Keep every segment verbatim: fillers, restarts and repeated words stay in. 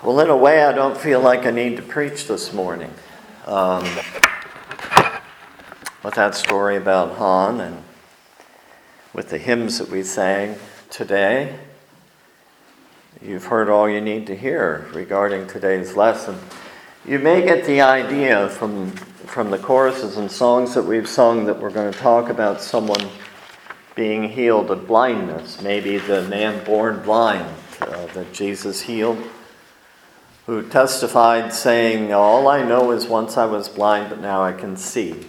Well, in a way, I don't feel like I need to preach this morning. Um, with that story about Han and with the hymns that we sang today, you've heard all you need to hear regarding today's lesson. You may get the idea from, from the choruses and songs that we've sung that we're going to talk about someone being healed of blindness. Maybe the man born blind uh, that Jesus healed, who testified saying, all I know is once I was blind, but now I can see.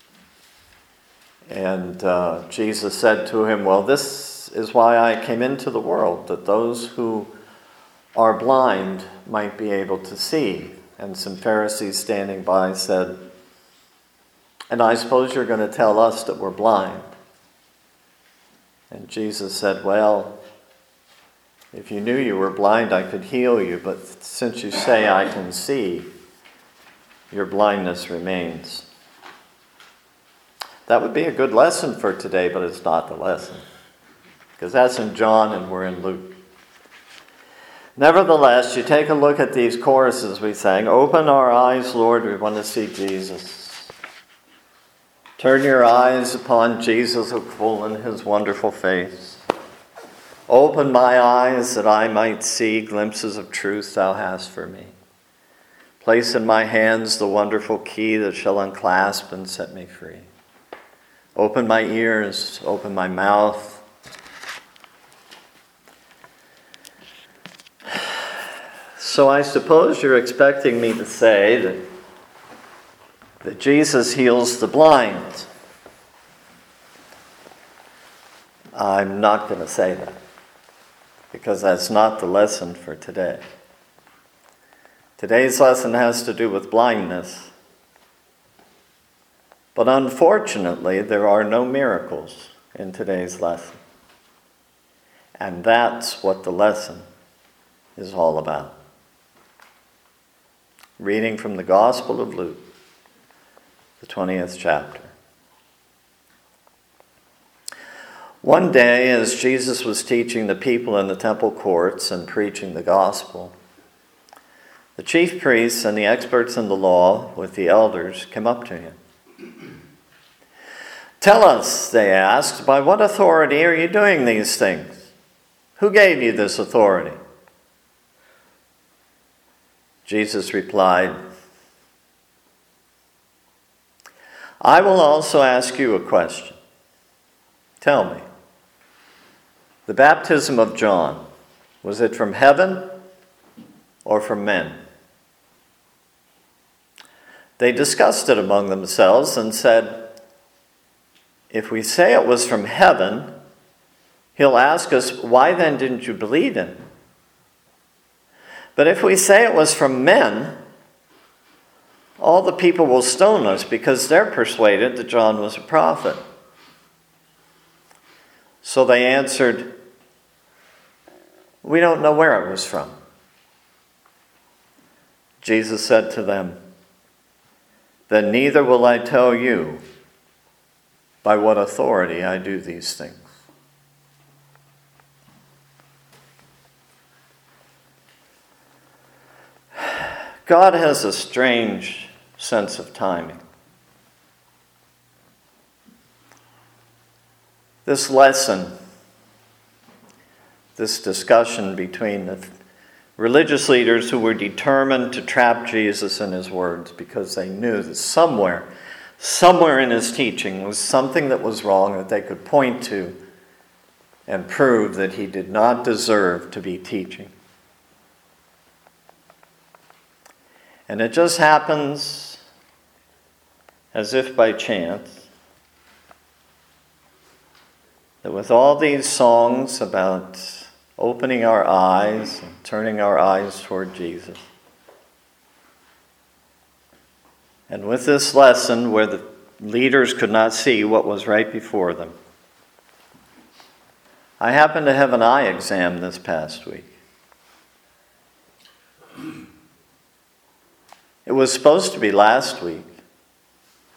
And uh, Jesus said to him, well, this is why I came into the world, that those who are blind might be able to see. And some Pharisees standing by said, and I suppose you're going to tell us that we're blind. And Jesus said, well, if you knew you were blind, I could heal you, but since you say I can see, your blindness remains. That would be a good lesson for today, but it's not the lesson, because that's in John and we're in Luke. Nevertheless, you take a look at these choruses we sang. Open our eyes, Lord, we want to see Jesus. Turn your eyes upon Jesus, full in his wonderful face. Open my eyes that I might see glimpses of truth thou hast for me. Place in my hands the wonderful key that shall unclasp and set me free. Open my ears, open my mouth. So I suppose you're expecting me to say that, that Jesus heals the blind. I'm not going to say that, because that's not the lesson for today. Today's lesson has to do with blindness. But unfortunately, there are no miracles in today's lesson. And that's what the lesson is all about. Reading from the Gospel of Luke, the twentieth chapter. One day, as Jesus was teaching the people in the temple courts and preaching the gospel, the chief priests and the experts in the law with the elders came up to him. Tell us, they asked, by what authority are you doing these things? Who gave you this authority? Jesus replied, I will also ask you a question. Tell me, the baptism of John, was it from heaven or from men? They discussed it among themselves and said, if we say it was from heaven, he'll ask us, why then didn't you believe him? But if we say it was from men, all the people will stone us because they're persuaded that John was a prophet. So they answered, we don't know where it was from. Jesus said to them, then neither will I tell you by what authority I do these things. God has a strange sense of timing. This lesson, this discussion between the religious leaders who were determined to trap Jesus in his words because they knew that somewhere, somewhere in his teaching was something that was wrong that they could point to and prove that he did not deserve to be teaching. And it just happens, as if by chance, that with all these songs about opening our eyes and turning our eyes toward Jesus, and with this lesson where the leaders could not see what was right before them, I happened to have an eye exam this past week. It was supposed to be last week,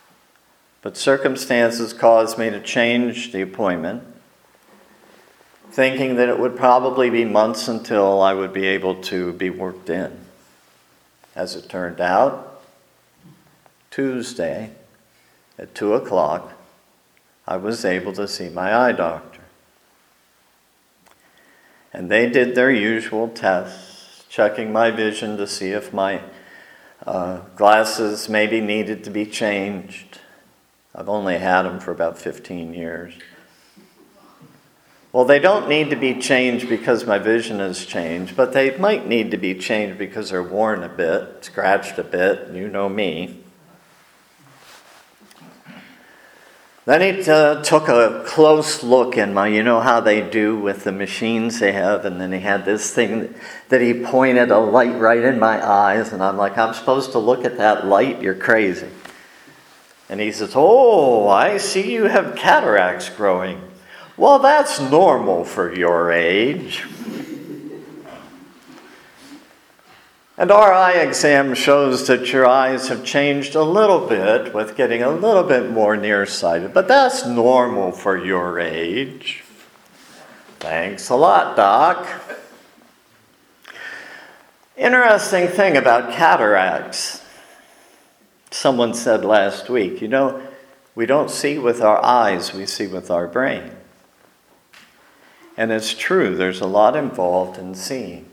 but circumstances caused me to change the appointment. thinking that it would probably be months until I would be able to be worked in. As it turned out, Tuesday at two o'clock, I was able to see my eye doctor. And they did their usual tests, checking my vision to see if my uh, glasses maybe needed to be changed. I've only had them for about fifteen years. Well, they don't need to be changed because my vision has changed, but they might need to be changed because they're worn a bit, scratched a bit, you know me. Then he uh, took a close look in my, you know how they do with the machines they have, and then he had this thing that he pointed a light right in my eyes, and I'm like, I'm supposed to look at that light? You're crazy. And he says, oh, I see you have cataracts growing. Well, that's normal for your age. And our eye exam shows that your eyes have changed a little bit with getting a little bit more nearsighted, but that's normal for your age. Thanks a lot, Doc. Interesting thing about cataracts. Someone said last week, you know, we don't see with our eyes, we see with our brain. And it's true, there's a lot involved in seeing.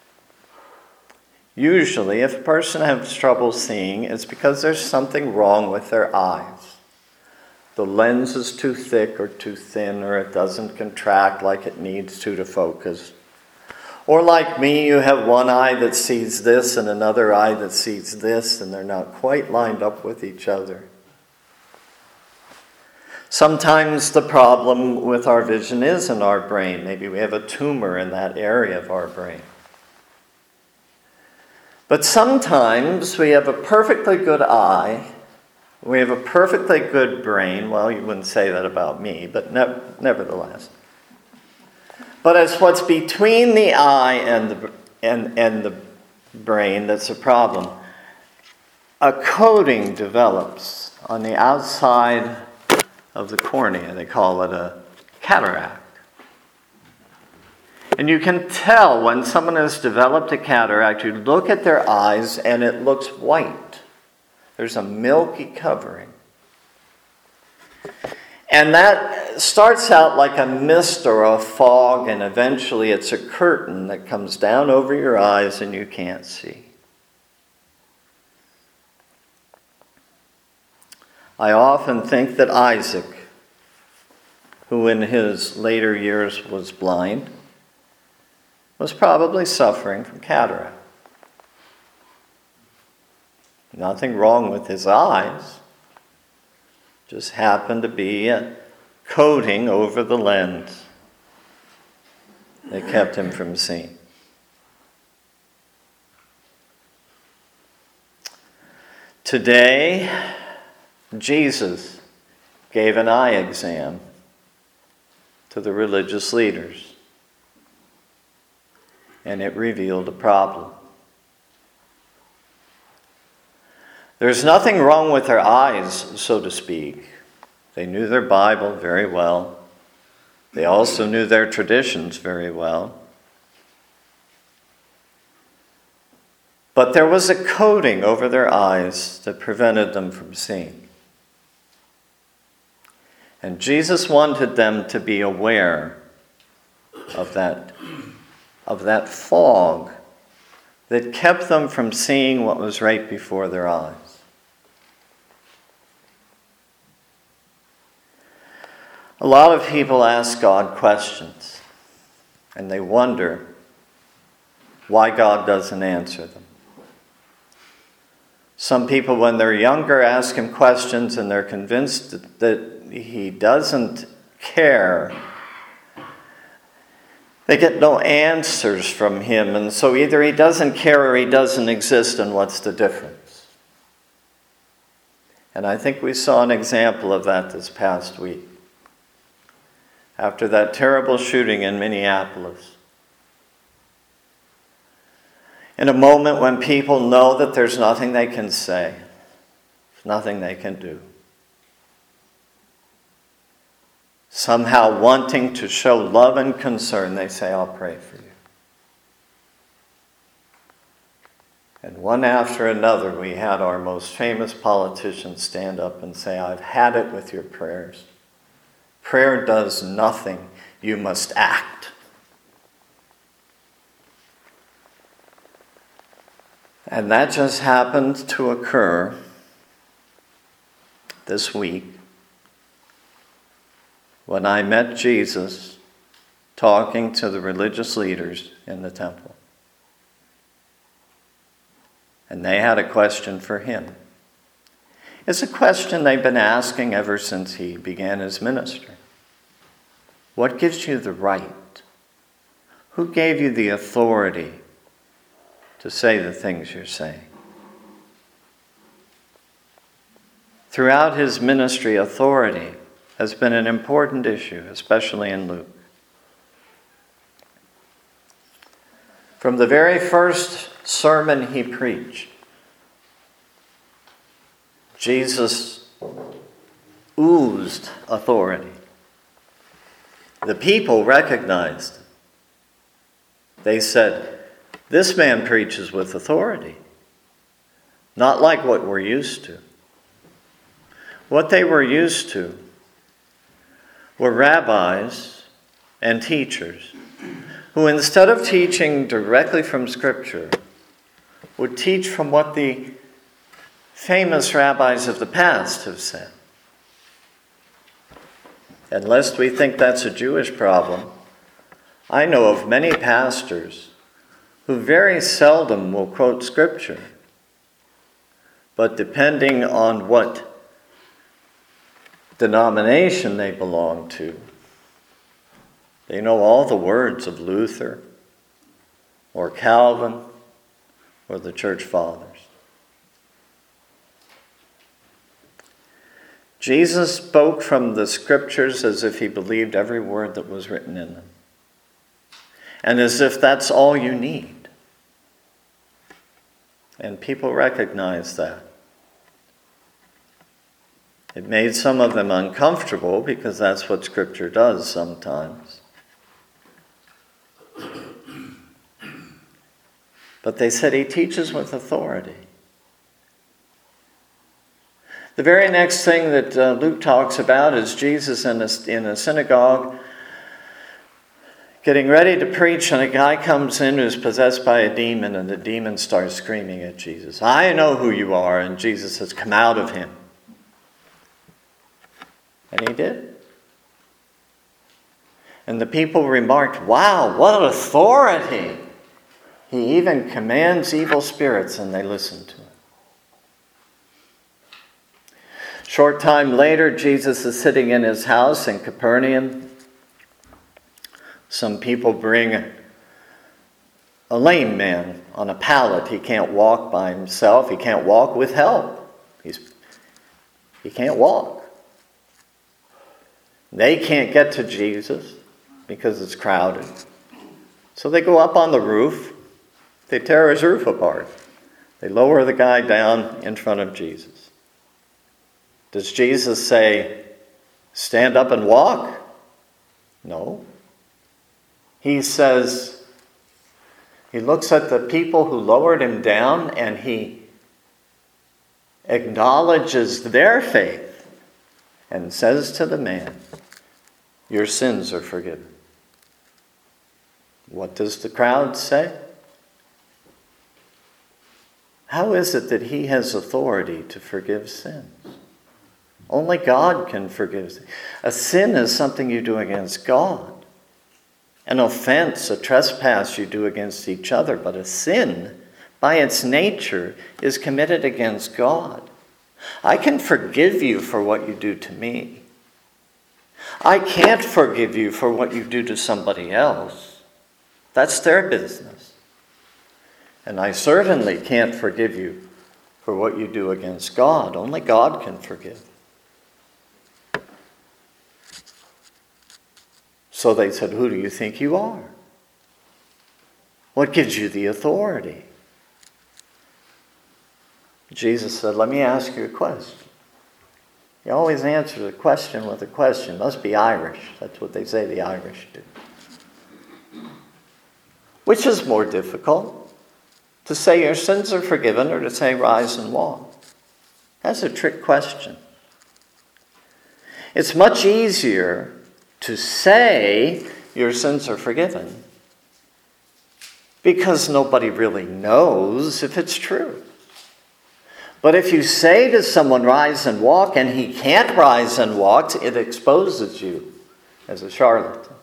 Usually, if a person has trouble seeing, it's because there's something wrong with their eyes. The lens is too thick or too thin, or it doesn't contract like it needs to to focus. Or like me, you have one eye that sees this and another eye that sees this, and they're not quite lined up with each other. Sometimes the problem with our vision is in our brain. Maybe we have a tumor in that area of our brain. But sometimes we have a perfectly good eye, we have a perfectly good brain. Well, you wouldn't say that about me, but ne- nevertheless. But it's what's between the eye and the, and, and the brain that's a problem. A coating develops on the outside of the cornea. They call it a cataract. And you can tell when someone has developed a cataract, you look at their eyes and it looks white. There's a milky covering. And that starts out like a mist or a fog, and eventually it's a curtain that comes down over your eyes and you can't see. I often think that Isaac, who in his later years was blind, was probably suffering from cataract. Nothing wrong with his eyes. Just happened to be a coating over the lens that kept him from seeing. Today, Jesus gave an eye exam to the religious leaders. And it revealed a problem. There's nothing wrong with their eyes, so to speak. They knew their Bible very well. They also knew their traditions very well. But there was a coating over their eyes that prevented them from seeing. And Jesus wanted them to be aware of that of that fog that kept them from seeing what was right before their eyes. A lot of people ask God questions, and they wonder why God doesn't answer them. Some people, when they're younger, ask him questions, and they're convinced that, that he doesn't care. They get no answers from him, and so either he doesn't care or he doesn't exist, and what's the difference? And I think we saw an example of that this past week. After that terrible shooting in Minneapolis. In a moment when people know that there's nothing they can say, there's nothing they can do. somehow wanting to show love and concern, they say, I'll pray for you. And one after another, we had our most famous politicians stand up and say, I've had it with your prayers. Prayer does nothing. You must act. And that just happened to occur this week when I met Jesus talking to the religious leaders in the temple. And they had a question for him. It's a question they've been asking ever since he began his ministry. What gives you the right? Who gave you the authority to say the things you're saying? Throughout his ministry, authority has been an important issue, especially in Luke. From the very first sermon he preached, Jesus oozed authority. The people recognized it. They said, this man preaches with authority, not like what we're used to. What they were used to were rabbis and teachers who, instead of teaching directly from Scripture, would teach from what the famous rabbis of the past have said. And lest we think that's a Jewish problem, I know of many pastors who very seldom will quote Scripture, but depending on what denomination they belong to, they know all the words of Luther or Calvin or the Church Fathers. Jesus spoke from the Scriptures as if he believed every word that was written in them, and as if that's all you need. And people recognize that. It made some of them uncomfortable because that's what Scripture does sometimes. But they said he teaches with authority. The very next thing that uh, Luke talks about is Jesus in a, in a synagogue getting ready to preach, and a guy comes in who's possessed by a demon, and the demon starts screaming at Jesus, I know who you are, and Jesus says, come out of him. And he did. And the people remarked, wow, what authority! He even commands evil spirits, and they listen to him. Short time later, Jesus is sitting in his house in Capernaum. Some people bring a lame man on a pallet. He can't walk by himself. He can't walk with help. He's, he can't walk. They can't get to Jesus because it's crowded. So they go up on the roof. They tear his roof apart. They lower the guy down in front of Jesus. Does Jesus say, stand up and walk? No. He says, he looks at the people who lowered him down and he acknowledges their faith and says to the man, your sins are forgiven. What does the crowd say? How is it that he has authority to forgive sins? Only God can forgive sins. A sin is something you do against God. An offense, a trespass you do against each other, but a sin, by its nature, is committed against God. I can forgive you for what you do to me. I can't forgive you for what you do to somebody else. That's their business. And I certainly can't forgive you for what you do against God. Only God can forgive. So they said, who do you think you are? What gives you the authority? Jesus said, let me ask you a question. You always answer the question with a question. Must be Irish. That's what they say the Irish do. Which is more difficult? To say your sins are forgiven or to say rise and walk? That's a trick question. It's much easier to say your sins are forgiven because nobody really knows if it's true. But if you say to someone, rise and walk, and he can't rise and walk, it exposes you as a charlatan.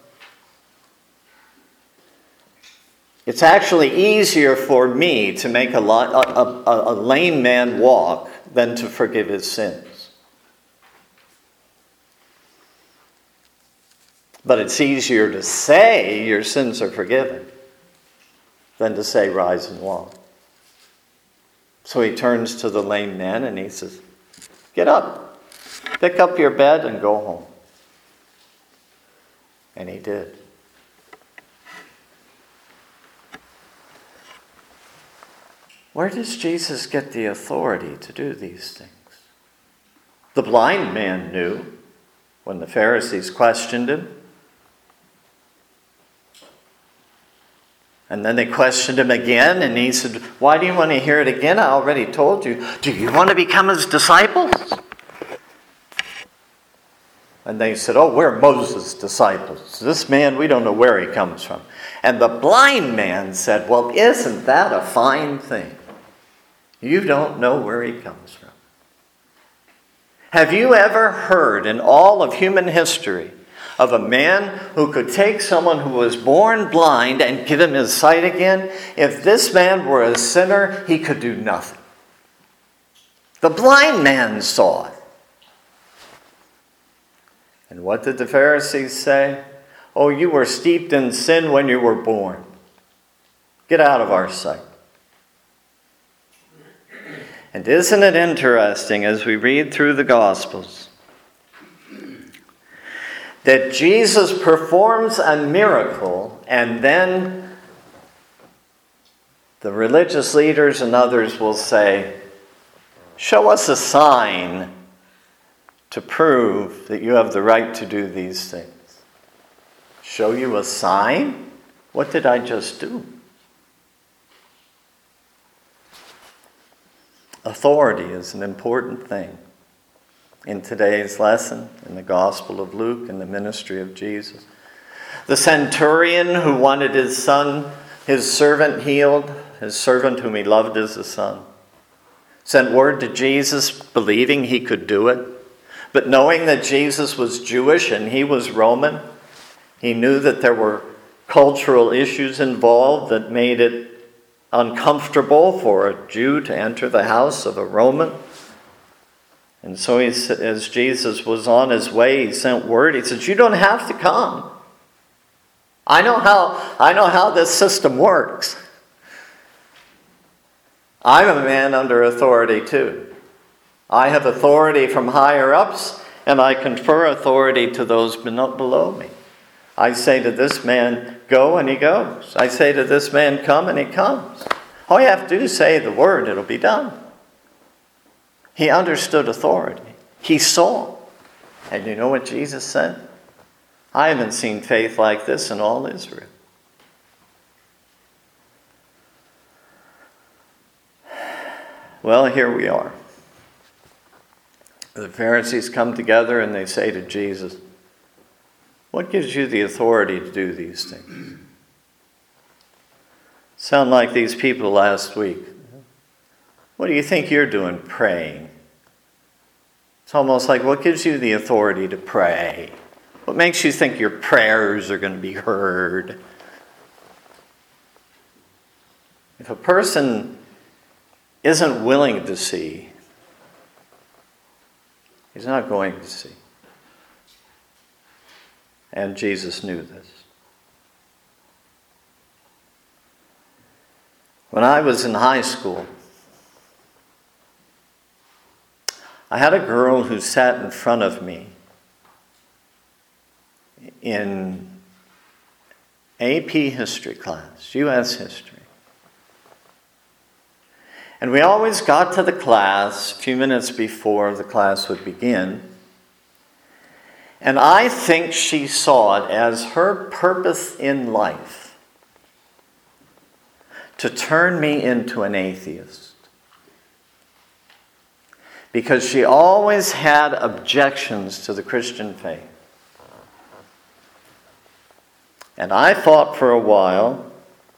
It's actually easier for me to make a, a, a, a lame man walk than to forgive his sins. But it's easier to say your sins are forgiven than to say rise and walk. So he turns to the lame man and he says, get up, pick up your bed and go home. And he did. Where does Jesus get the authority to do these things? The blind man knew when the Pharisees questioned him. And then they questioned him again, and he said, why do you want to hear it again? I already told you. Do you want to become his disciples? And they said, oh, we're Moses' disciples. This man, we don't know where he comes from. And the blind man said, well, isn't that a fine thing? You don't know where he comes from. Have you ever heard in all of human history of a man who could take someone who was born blind and give him his sight again? If this man were a sinner, he could do nothing. The blind man saw it. And what did the Pharisees say? Oh, you were steeped in sin when you were born. Get out of our sight. And isn't it interesting as we read through the Gospels that Jesus performs a miracle and then the religious leaders and others will say, show us a sign to prove that you have the right to do these things. Show you a sign? What did I just do? Authority is an important thing in today's lesson, in the Gospel of Luke, in the ministry of Jesus. The centurion who wanted his son, his servant healed, his servant whom he loved as a son, sent word to Jesus believing he could do it. But knowing that Jesus was Jewish and he was Roman, he knew that there were cultural issues involved that made it uncomfortable for a Jew to enter the house of a Roman. And so he, as Jesus was on his way, he sent word. He said, you don't have to come. I know how, I know how this system works. I'm a man under authority too. I have authority from higher ups, and I confer authority to those below me. I say to this man, go, and he goes. I say to this man, come, and he comes. All you have to do is say the word, it'll be done. He understood authority. He saw. And you know what Jesus said? I haven't seen faith like this in all Israel. Well, here we are. The Pharisees come together and they say to Jesus, what gives you the authority to do these things? Sound like these people last week. What do you think you're doing praying? It's almost like, what gives you the authority to pray? What makes you think your prayers are going to be heard? If a person isn't willing to see, he's not going to see. And Jesus knew this. When I was in high school, I had a girl who sat in front of me in A P history class, U S history. And we always got to the class a few minutes before the class would begin. And I think she saw it as her purpose in life to turn me into an atheist. Because she always had objections to the Christian faith. And I thought for a while,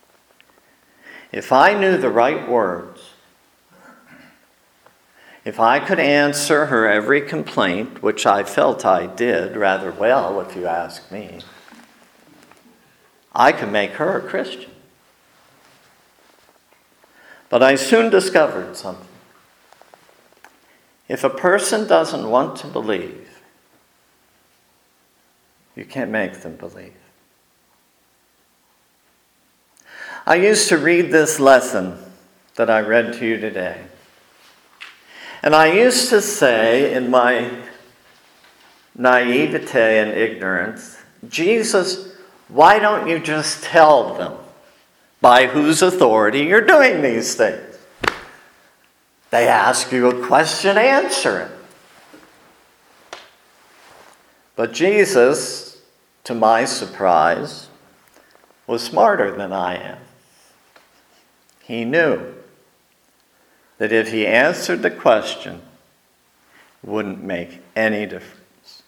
if I knew the right words, if I could answer her every complaint, which I felt I did rather well, if you ask me, I could make her a Christian. But I soon discovered something. If a person doesn't want to believe, you can't make them believe. I used to read this lesson that I read to you today. And I used to say in my naivete and ignorance, Jesus, why don't you just tell them by whose authority you're doing these things? They ask you a question, answer it. But Jesus, to my surprise, was smarter than I am. He knew that if he answered the question, it wouldn't make any difference.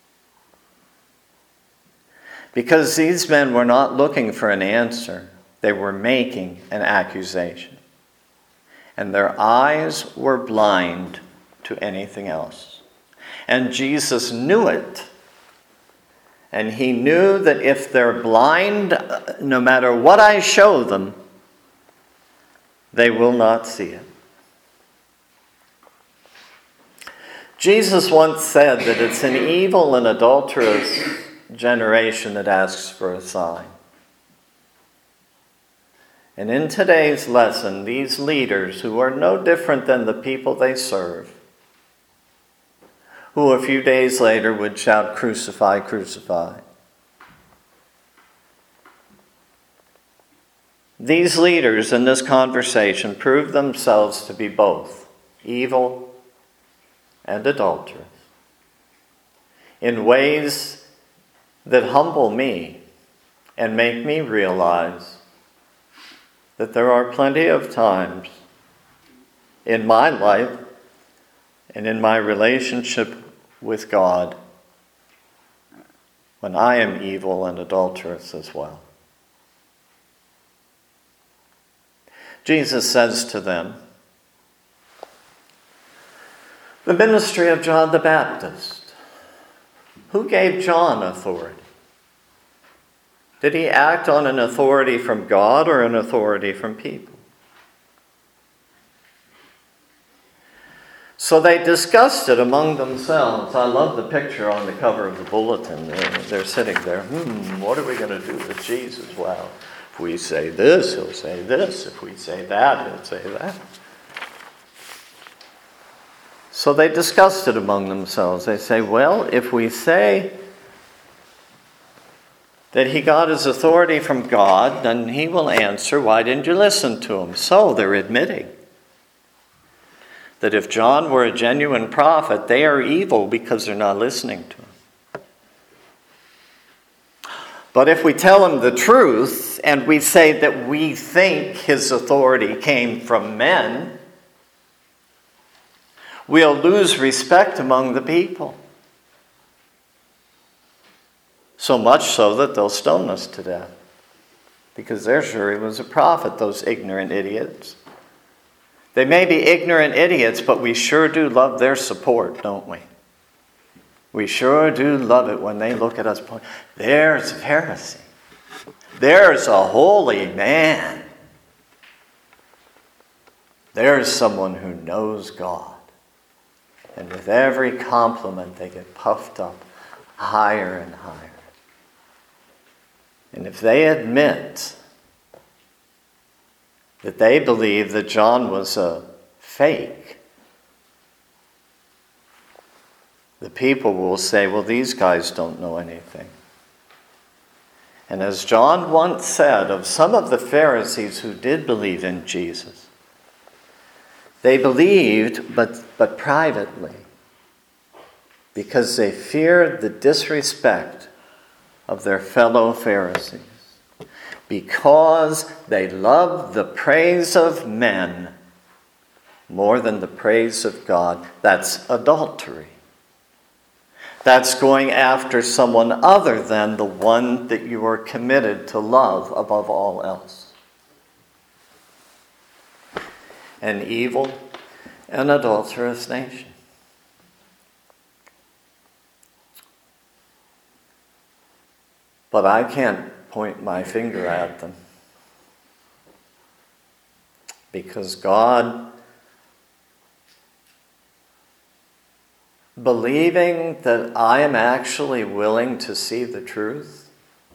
Because these men were not looking for an answer, they were making an accusation. And their eyes were blind to anything else. And Jesus knew it. And he knew that if they're blind, no matter what I show them, they will not see it. Jesus once said that it's an evil and adulterous generation that asks for a sign. And in today's lesson, these leaders, who are no different than the people they serve, who a few days later would shout, "Crucify, crucify." These leaders in this conversation prove themselves to be both evil and adulterous in ways that humble me and make me realize that there are plenty of times in my life and in my relationship with God when I am evil and adulterous as well. Jesus says to them, the ministry of John the Baptist. Who gave John authority? Did he act on an authority from God or an authority from people? So they discussed it among themselves. I love the picture on the cover of the bulletin. They're, they're sitting there, hmm, what are we going to do with Jesus? Well, if we say this, he'll say this. If we say that, he'll say that. So they discussed it among themselves. They say, well, if we say that he got his authority from God, then he will answer, why didn't you listen to him? So they're admitting that if John were a genuine prophet, they are evil because they're not listening to him. But if we tell him the truth and we say that we think his authority came from men, we'll lose respect among the people. So much so that they'll stone us to death. Because they're sure he was a prophet, those ignorant idiots. They may be ignorant idiots, but we sure do love their support, don't we? We sure do love it when they look at us. There's a Pharisee. There's a holy man. There's someone who knows God. And with every compliment, they get puffed up higher and higher. And if they admit that they believe that John was a fake, the people will say, well, these guys don't know anything. And as John once said of some of the Pharisees who did believe in Jesus, They believed, but, but privately, because they feared the disrespect of their fellow Pharisees. Because they loved the praise of men more than the praise of God. That's adultery. That's going after someone other than the one that you are committed to love above all else. An evil and adulterous nation. But I can't point my finger at them, because God, believing that I am actually willing to see the truth,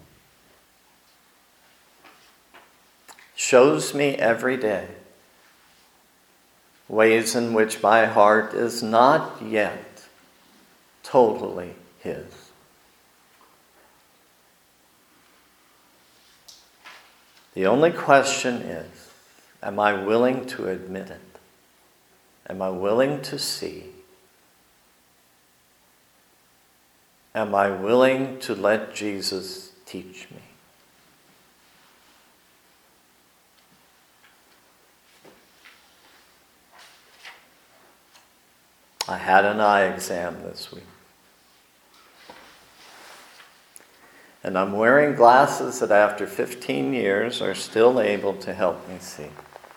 shows me every day ways in which my heart is not yet totally His. The only question is, am I willing to admit it? Am I willing to see? Am I willing to let Jesus teach me? I had an eye exam this week. And I'm wearing glasses that after fifteen years are still able to help me see.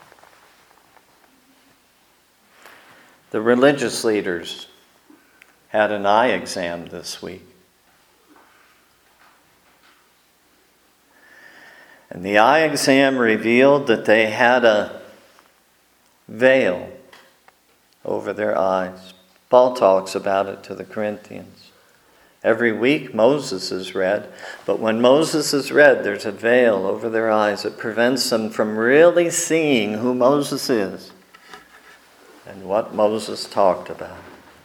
The religious leaders had an eye exam this week. And the eye exam revealed that they had a veil over their eyes. Paul talks about it to the Corinthians. Every week Moses is read, but when Moses is read, there's a veil over their eyes. It prevents them from really seeing who Moses is and what Moses talked about.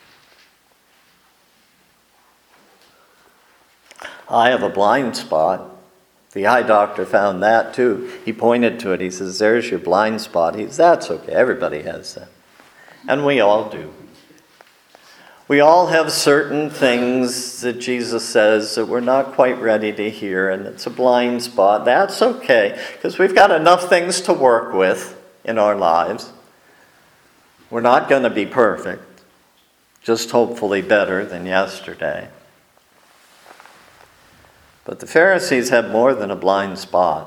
I have a blind spot. The eye doctor found that too. He pointed to it. He says, there's your blind spot. He says, that's okay. Everybody has that. And we all do. We all have certain things that Jesus says that we're not quite ready to hear, and it's a blind spot. That's okay, because we've got enough things to work with in our lives. We're not going to be perfect, just hopefully better than yesterday. But the Pharisees had more than a blind spot.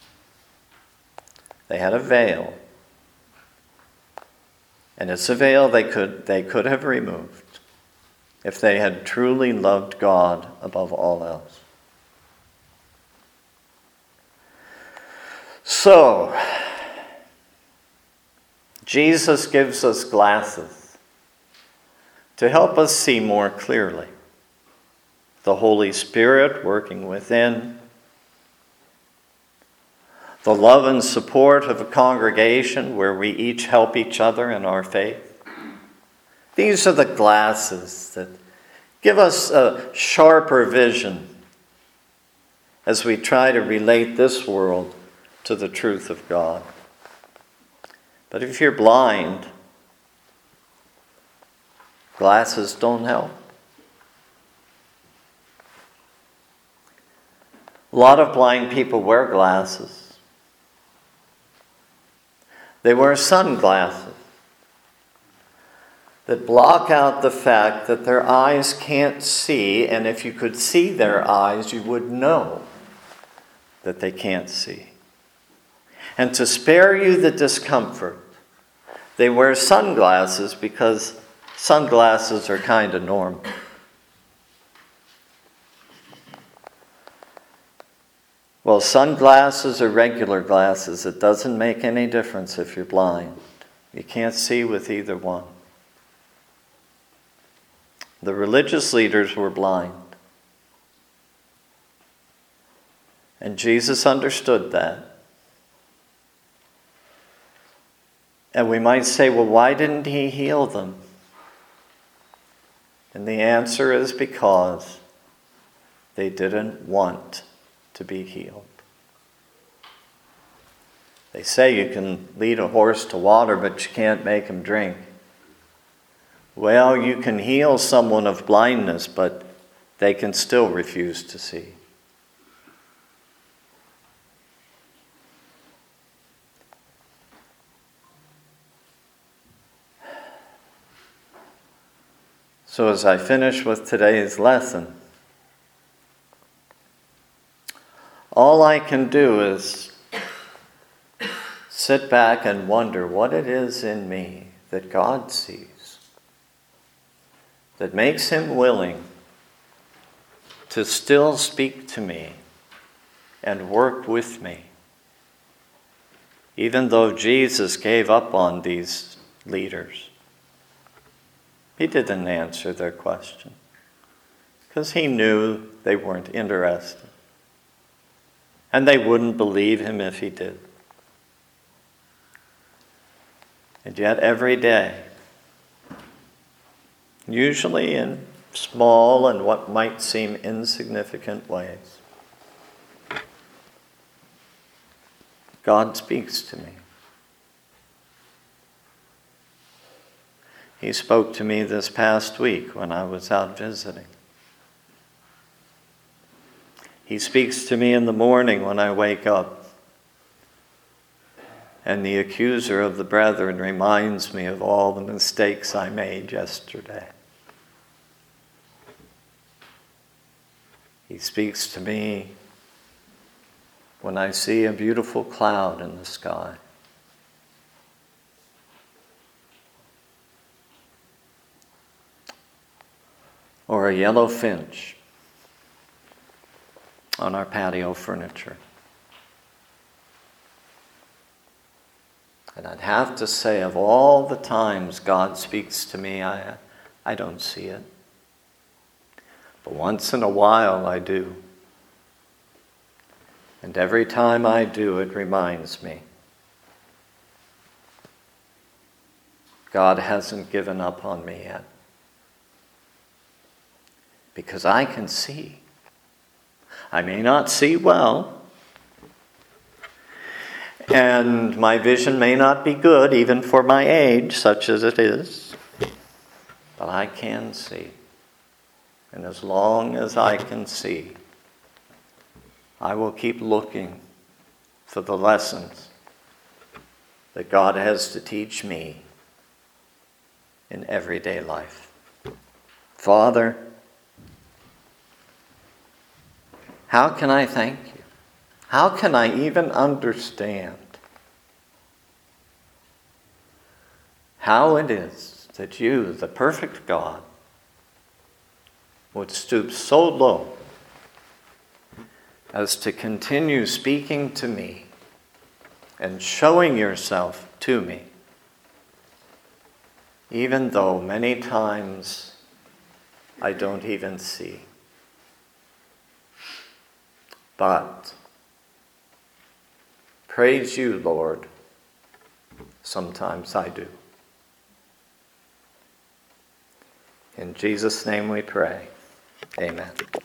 They had a veil. And it's a veil they could, they could have removed if they had truly loved God above all else. So, Jesus gives us glasses to help us see more clearly. The Holy Spirit working within, the love and support of a congregation where we each help each other in our faith. These are the glasses that give us a sharper vision as we try to relate this world to the truth of God. But if you're blind, glasses don't help. A lot of blind people wear glasses. They wear sunglasses that block out the fact that their eyes can't see, and if you could see their eyes, you would know that they can't see. And to spare you the discomfort, they wear sunglasses because sunglasses are kind of normal. Well, sunglasses or regular glasses, it doesn't make any difference if you're blind. You can't see with either one. The religious leaders were blind. And Jesus understood that. And we might say, well, why didn't he heal them? And the answer is because they didn't want to be healed. They say you can lead a horse to water, but you can't make him drink. Well, you can heal someone of blindness, but they can still refuse to see. So as I finish with today's lesson, all I can do is sit back and wonder what it is in me that God sees, that makes him willing to still speak to me and work with me, even though Jesus gave up on these leaders. He didn't answer their question because he knew they weren't interested. And they wouldn't believe him if he did. And yet every day, usually in small and what might seem insignificant ways, God speaks to me. He spoke to me this past week when I was out visiting. He speaks to me in the morning when I wake up. And the accuser of the brethren reminds me of all the mistakes I made yesterday. He speaks to me when I see a beautiful cloud in the sky. Or a yellow finch on our patio furniture. And I'd have to say, of all the times God speaks to me, I, I don't see it. But once in a while I do. And every time I do, it reminds me God hasn't given up on me yet. Because I can see. I may not see well, and my vision may not be good, even for my age, such as it is, but I can see. And as long as I can see, I will keep looking for the lessons that God has to teach me in everyday life. Father, how can I thank you? How can I even understand how it is that you, the perfect God, would stoop so low as to continue speaking to me and showing yourself to me, even though many times I don't even see. But praise you, Lord, sometimes I do. In Jesus' name we pray. Amen.